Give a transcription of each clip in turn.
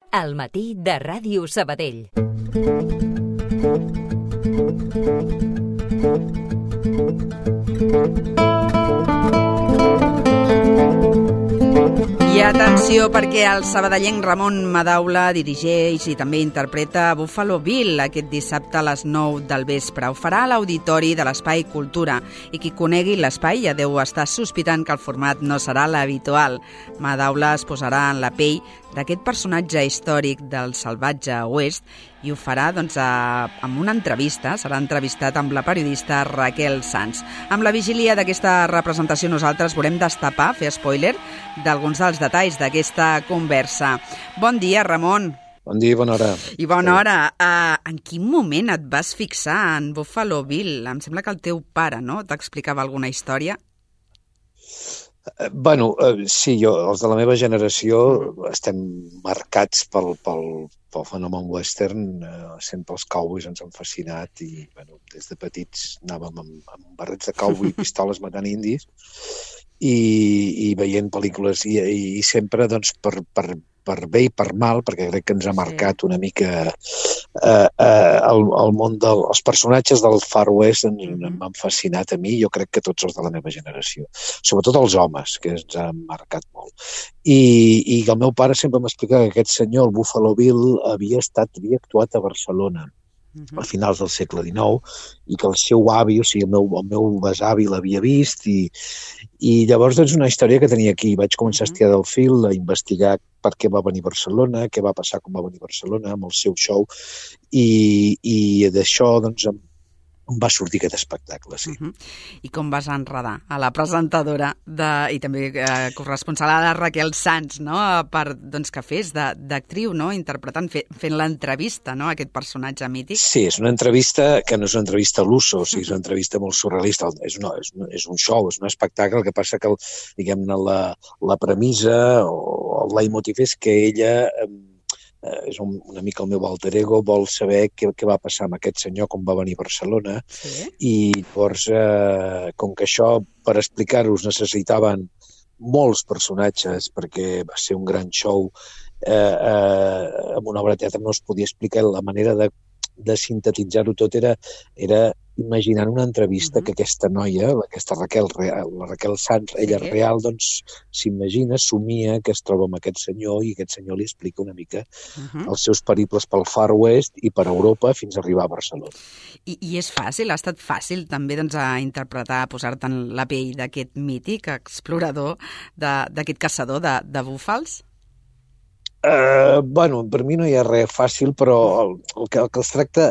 Al matí de Ràdio Sabadell. I atenció, perquè el sabadellenc Ramon Madaula dirigeix i també interpreta Buffalo Bill aquest dissabte a les 9 del vespre. Ho farà a l'Auditori de l'Espai Cultura i qui conegui l'espai ja deu estar sospitant que el format no serà l'habitual. Madaula es posarà en la pell d'aquest personatge històric del salvatge oest i ho farà amb una entrevista. Serà entrevistat amb la periodista Raquel Sans. Amb la vigília d'aquesta representació nosaltres volem destapar, fer spoiler, d'alguns dels detalls d'aquesta conversa. Bon dia, Ramon. Bon dia i bona hora. I bona hora. En quin moment et vas fixar en Buffalo Bill? Em sembla que el teu pare, no?, t'explicava alguna història? Sí, els de la meva generació estem marcats pel fenomen western. Sempre els cowboys ens han fascinat i des de petits anàvem amb barrets de cowboy i pistoles matant indis i veient pel·lícules i sempre per bé i per mal, perquè crec que ens ha marcat una mica el món dels personatges del Far West. M'han fascinat a mi, jo crec que tots els de la meva generació, sobretot els homes, que ens han marcat molt. I el meu pare sempre m'explica que aquest senyor, el Buffalo Bill, havia actuat a Barcelona a finals del segle XIX i que el seu avi, o sigui, el meu besavi l'havia vist i llavors una història que tenia aquí. Vaig començar a estirar del fil, a investigar per què va venir a Barcelona, què va passar quan va venir a Barcelona amb el seu show i d'això em va sortir aquest espectacle, sí. I com vas enredar a la presentadora i també corresponsal a la Raquel Sans, no?, que fes d'actriu, no?, interpretant, fent l'entrevista, no?, a aquest personatge mític. Sí, és una entrevista que no és una entrevista a l'uso, o sigui, és una entrevista molt surrealista, és un show, és un espectacle. El que passa que, diguem-ne, la premissa o el leitmotiv és que ella és una mica el meu alter ego, vol saber què va passar amb aquest senyor quan va venir a Barcelona. Sí. I llavors, com que això, per explicar-ho, necessitaven molts personatges perquè va ser un gran show, amb una obra de teatre no es podia explicar. La manera de sintetitzar-ho tot era imaginant una entrevista que aquesta noia, aquesta Raquel Sans, ella real, s'imagina, somia que es troba amb aquest senyor i aquest senyor li explica una mica els seus periples pel Far West i per Europa fins a arribar a Barcelona. I és fàcil, ha estat fàcil també a interpretar, posar-te en la pell d'aquest mític explorador, d'aquest caçador de búfals? Per mi no hi ha res fàcil, però el que es tracta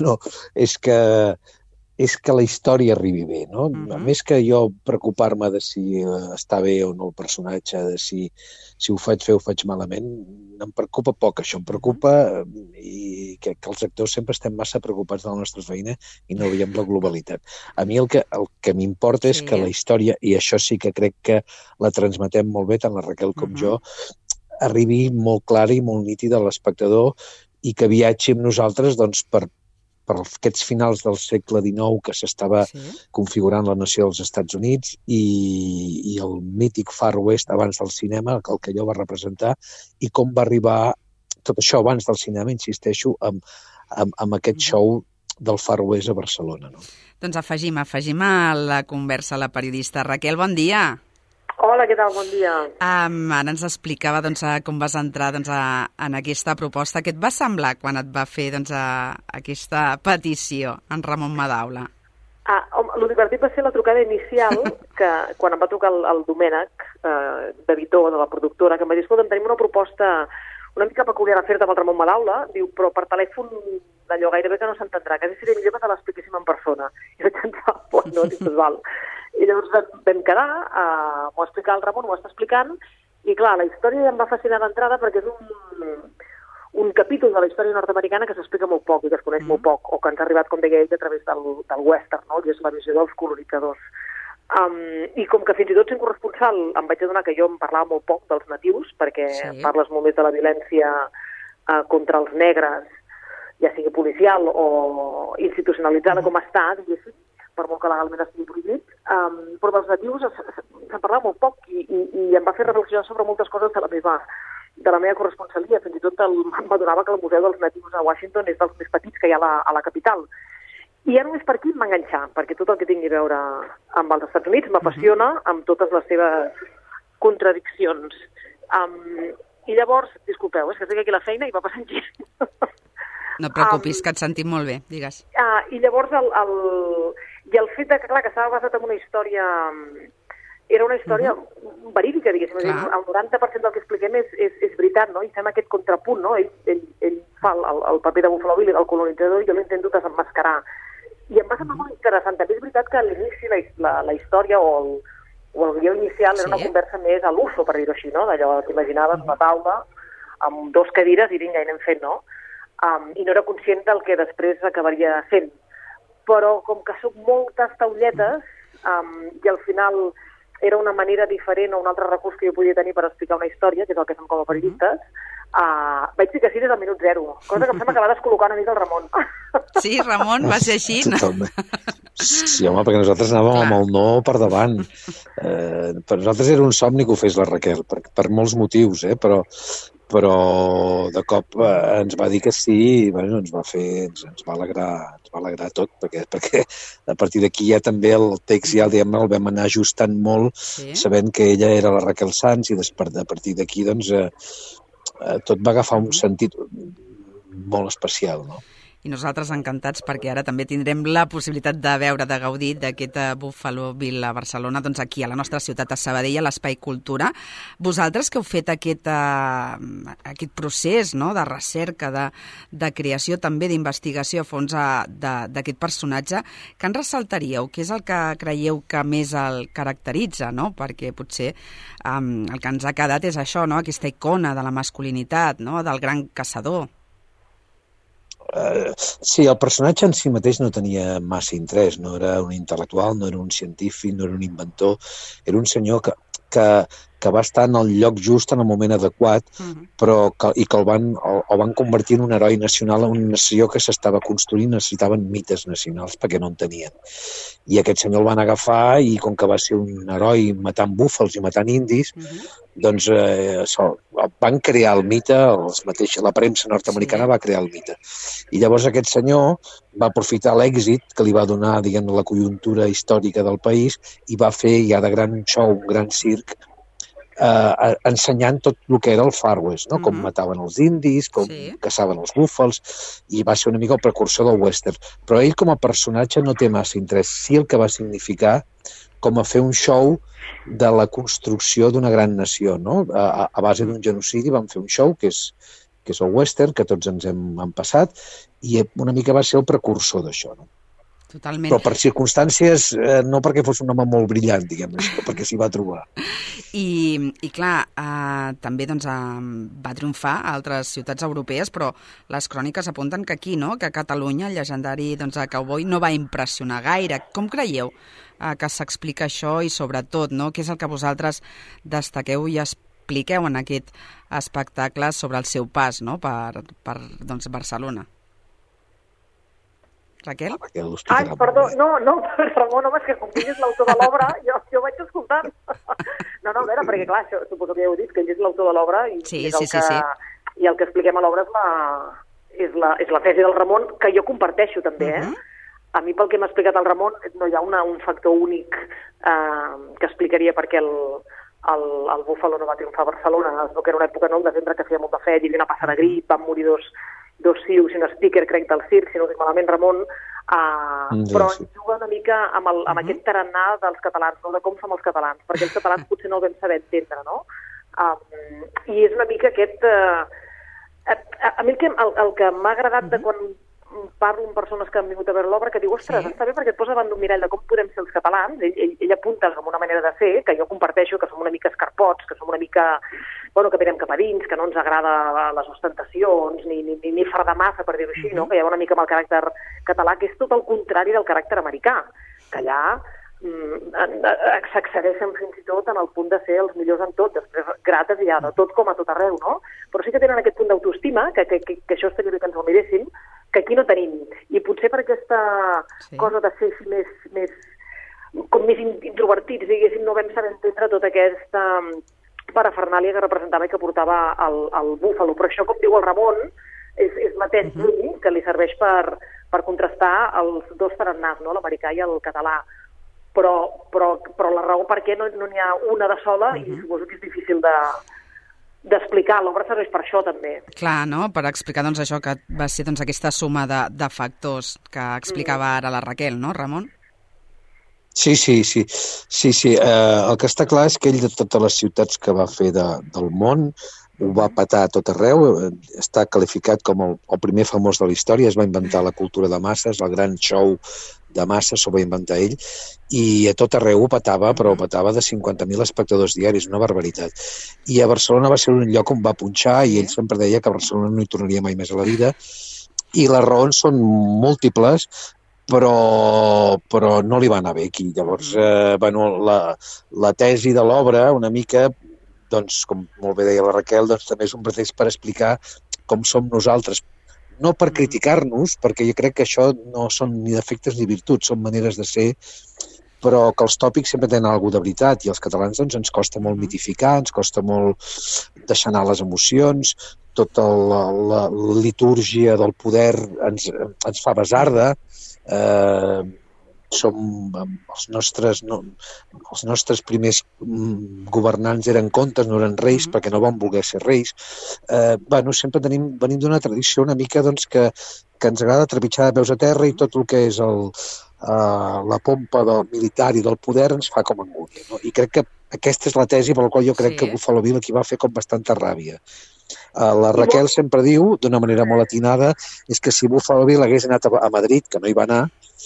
és que la història arribi bé, no? A més que jo preocupar-me de si està bé o no el personatge, de si ho faig bé o ho faig malament, em preocupa poc això. Em preocupa i que els actors sempre estem massa preocupats de la nostra feina i no veiem la globalitat. A mi el que m'importa és que la història, i això sí que crec que la transmetem molt bé, tant la Raquel com jo, arribi molt clara i molt nítida a l'espectador i que viatgi amb nosaltres per aquests finals del segle XIX que s'estava configurant la nació dels Estats Units i el mític Far West abans del cinema, el que allò va representar, i com va arribar tot això abans del cinema, insisteixo, amb aquest show del Far West a Barcelona. No? Doncs afegim a la conversa la periodista Raquel. Bon dia. Hola, què tal? Bon dia. Ara ens explicava com vas entrar en aquesta proposta. Què et va semblar quan et va fer aquesta petició en Ramon Madaula? El divertit va ser la trucada inicial, que quan em va trucar el Domènec, d'editor de la productora, que em va dir, escolta, tenim una proposta una mica peculiar a fer-te amb el Ramon Madaula, diu, però per telèfon d'allò gairebé que no s'entendrà, quasi seria millor que te l'expliquéssim en persona. I vaig entrar al fons, no? Dic, val. I llavors vam quedar, m'ho va explicar el Ramon, m'ho està explicant, i clar, la història em va fascinar d'entrada perquè és un capítol de la història nord-americana que s'explica molt poc i que es coneix molt poc, o que ens ha arribat, com deia ell, a través del western, no? Que és la visió dels colonitzadors. I com que fins i tot sent corresponsal em vaig adonar que jo em parlava molt poc dels natius, perquè parles molt més de la violència contra els negres, ja sigui policial o institucionalitzada com està, diguéssim, per molt que legalment estigui prohibit, però dels natius se'n parlava molt poc i em va fer reflexionar sobre moltes coses de la meva de la meva corresponsalia. Fins i tot m'adonava que el Museu dels Natius a Washington és dels més petits que hi ha a la capital. I ja només per aquí m'enganxar, perquè tot el que tingui a veure amb els Estats Units m'apassiona amb totes les seves contradiccions. I llavors, disculpeu, és que estic aquí a la feina i va passant gent. No et preocupis, que et sentim molt bé, digues. I llavors el fet de que, clar, que estava basat en una història... Era una història verídica, diguéssim. El 90% del que expliquem és veritat, no? I fem aquest contrapunt, no? Ell fa el paper de Buffalo Bill, el colonitzador, i jo l'intento desemmascarar. I em va semblar molt interessant. També és veritat que a l'inici la història o el guió inicial era una conversa més a l'uso, per dir-ho així, no? D'allò que t'imaginaves una taula amb 2 cadires i vinga, i anem fent, no? I no era conscient del que després acabaria sent. Però com que soc moltes taulletes i al final era una manera diferent o un altre recurs que jo podia tenir per explicar una història, que és el que fem com a periodistes, vaig dir que sí des del minut 0, cosa que em sembla que va descol·locar una mica el Ramon. Sí, Ramon, va ser així? Totalment. Sí, home, perquè nosaltres anàvem amb el no per davant. Per nosaltres era un somni que ho fes la Raquel, per molts motius, però de cop ens va dir que sí i bueno, ens va alegrar tot, perquè a partir d'aquí ja també el text ja el vam anar ajustant molt, sabent que ella era la Raquel Sanz, i a partir d'aquí doncs tot va agafar un sentit molt especial, no? I nosaltres encantats perquè ara també tindrem la possibilitat de veure, de gaudir d'aquest Buffalo Bill a Barcelona, doncs aquí a la nostra ciutat, a Sabadell, a l'Espai Cultura. Vosaltres que heu fet aquest procés, no?, de recerca, de creació, també d'investigació a fons d'aquest personatge, què en ressaltaríeu? Què és el que creieu que més el caracteritza, no? Perquè potser el que ens ha quedat és això, no?, aquesta icona de la masculinitat, no?, del gran caçador. Sí, el personatge en si mateix no tenia massa interès, no era un intel·lectual, no era un científic, no era un inventor, era un senyor que va estar en el lloc just en el moment adequat, però que el van convertir en un heroi nacional, en una nació que s'estava construint, necessitaven mites nacionals perquè no en tenien. I aquest senyor el van agafar i com que va ser un heroi matant búfals i matant indis, doncs van crear el mite, la premsa nord-americana va crear el mite. I llavors aquest senyor va aprofitar l'èxit que li va donar, diguem, la conjuntura històrica del país i va fer ja de gran show, un gran circ, ensenyant tot el que era el Far West, no? Com mataven els indis, com caçaven els búfals, i va ser una mica el precursor del western. Però ell com a personatge no té massa interès. Sí el que va significar com a fer un show de la construcció d'una gran nació, no? A base d'un genocidi van fer un show que és el western, que tots ens hem passat, i una mica va ser el precursor d'això, no? Totalment. Però per circumstàncies, no perquè fos un home molt brillant, diguem, sinó perquè s'hi va trobar. I clar, també doncs, va triomfar a altres ciutats europees, però les cròniques apunten que aquí, no?, que a Catalunya el llegendari cowboy no va impressionar gaire. Com creieu que s'explica això i sobretot, no?, què és el que vosaltres destaqueu i expliqueu en aquest espectacle sobre el seu pas, no?, per doncs, Barcelona? Raquel? Ai, perdó, no, Ramon, home, és que com que ell és l'autor de l'obra, jo vaig escoltant. No, a veure, perquè clar, suposo que ja heu dit que ell és l'autor de l'obra i el que expliquem a l'obra és la tesi del Ramon, que jo comparteixo també, A mi, pel que m'ha explicat el Ramon, no hi ha un factor únic que explicaria per què el Buffalo no va triomfar a Barcelona. Es veu que era una època, no, el desembre, que feia molta fred, hi havia una passa de grip, van morir dos cius i un speaker, crec, del circ, si no dic malament, Ramon, però juga una mica amb aquest tarannà dels catalans, no?, de com som els catalans, perquè els catalans potser no el vam saber entendre, no? I és una mica aquest... A mi el que m'ha agradat de quan parlo amb persones que han vingut a veure l'obra, que diu, ostres, està bé perquè et posa davant d'un mirall de com podem ser els catalans. Ell apunta com una manera de ser, que jo comparteixo, que som una mica escarpots, que som una mica... Bueno, que mirem cap a dins, que no ens agrada les ostentacions, ni fardar massa, per dir-ho així, no? Que hi ha una mica amb el caràcter català, que és tot el contrari del caràcter americà, que allà s'accedeixen fins i tot en el punt de ser els millors en tot, després grates i ja de tot com a tot arreu, no? Però sí que tenen aquest punt d'autoestima, que això estaria bé que ens ho miréssim, que aquí no tenim. I potser per aquesta cosa de ser més introvertits, diguéssim, no vam saber entendre tota aquesta parafernàlia que representava i que portava el búfalo. Però això, com diu el Ramon, és mateix que li serveix per contrastar els dos tarannàs, no? L'americà i el català. Però la raó per què no n'hi ha una de sola i suposo que és difícil d'explicar. L'obra serveix per això, també. Clar, no? Per explicar doncs, això que va ser doncs, aquesta suma de factors que explicava ara la Raquel, no, Ramon? Sí. El que està clar és que ell, de totes les ciutats que va fer del món, ho va petar a tot arreu, està qualificat com el primer famós de la història, es va inventar la cultura de masses, el gran show de masses s'ho va inventar ell, i a tot arreu ho petava, però ho petava de 50.000 espectadors diaris, una barbaritat. I a Barcelona va ser un lloc on va punxar, i ell sempre deia que a Barcelona no hi tornaria mai més a la vida, i les raons són múltiples, però no li va anar bé aquí. Llavors, la tesi de l'obra, una mica, doncs, com molt bé deia la Raquel, doncs també és un pretext per explicar com som nosaltres. No per criticar-nos, perquè jo crec que això no són ni defectes ni virtuts, són maneres de ser, però que els tòpics sempre tenen alguna de veritat, i als catalans doncs, ens costa molt mitificar, ens costa molt deixar anar les emocions, tota la litúrgia del poder ens fa basarda, els nostres primers governants eren comtes, no eren reis, perquè no van voler ser reis. Sempre venim d'una tradició una mica doncs, que ens agrada trepitjar de peus a terra, i tot el que és la pompa del militar i del poder ens fa com angúnia. No? I crec que aquesta és la tesi per la qual jo crec que Buffalo Bill aquí va fer com bastanta ràbia. La Raquel sempre diu, d'una manera molt atinada, és que si Buffalo Bill hagués anat a Madrid, que no hi va anar,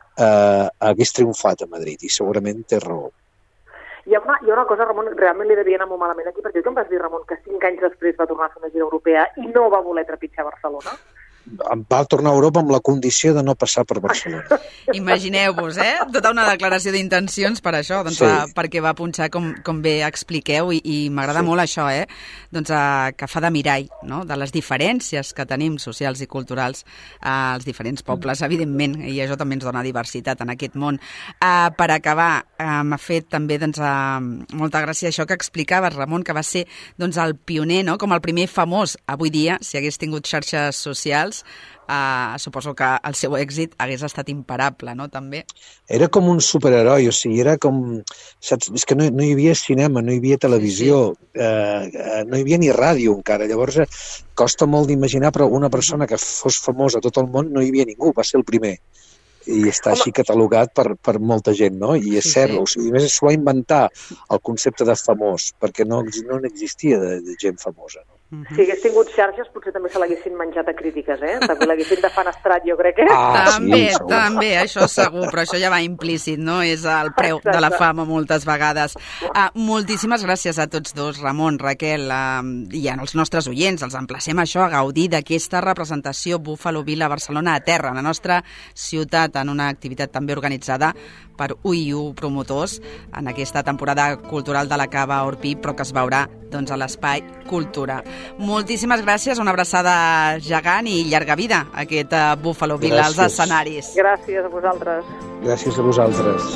hagués triomfat a Madrid, i segurament té raó. Hi ha una cosa, Ramon, realment li devia anar molt malament aquí, perquè tu em vas dir, Ramon, que 5 anys després va tornar a fer una gira europea i no va voler trepitjar Barcelona. Va tornar a Europa amb la condició de no passar per Barcelona. Imagineu-vos, tota una declaració d'intencions per això, doncs, perquè va punxar, com bé expliqueu, i m'agrada molt això, doncs, que fa de mirall, no? De les diferències que tenim socials i culturals als diferents pobles, evidentment, i això també ens dona diversitat en aquest món. Per acabar, m'ha fet també doncs, molta gràcia això que explicaves, Ramon, que va ser doncs, el pioner, no? Com el primer famós avui dia, si hagués tingut xarxes socials, suposo que el seu èxit hagués estat imparable, no?, també. Era com un superheroi, o sigui, era com... Saps? És que no hi havia cinema, no hi havia televisió, no hi havia ni ràdio encara, llavors costa molt d'imaginar, però una persona que fos famosa a tot el món no hi havia ningú, va ser el primer. I està així catalogat per molta gent, no? I és cert, o sigui, a més s'ho va inventar el concepte de famós, perquè no n'existia de gent famosa, no? Si hagués tingut xarxes, potser també se l'haguessin menjat a crítiques, També l'haguessin defenestrat, jo crec, També, això segur, però això ja va implícit, no? És el preu de la fama moltes vegades. Moltíssimes gràcies a tots dos, Ramon, Raquel, i als nostres oients. Els emplacem a això, a gaudir d'aquesta representació Buffalo Bill a Barcelona a terra, a la nostra ciutat, en una activitat també organitzada per UIU Promotors en aquesta temporada cultural de la Cava Orpí, però que es veurà doncs, a l'Espai Cultura. Moltíssimes gràcies, una abraçada gegant i llarga vida a aquest Buffalo Bill als escenaris. Gràcies a vosaltres. Gràcies a vosaltres.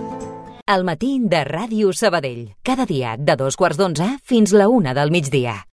El matí de Ràdio Sabadell. Cada dia de 2:15 fins la 1 del migdia.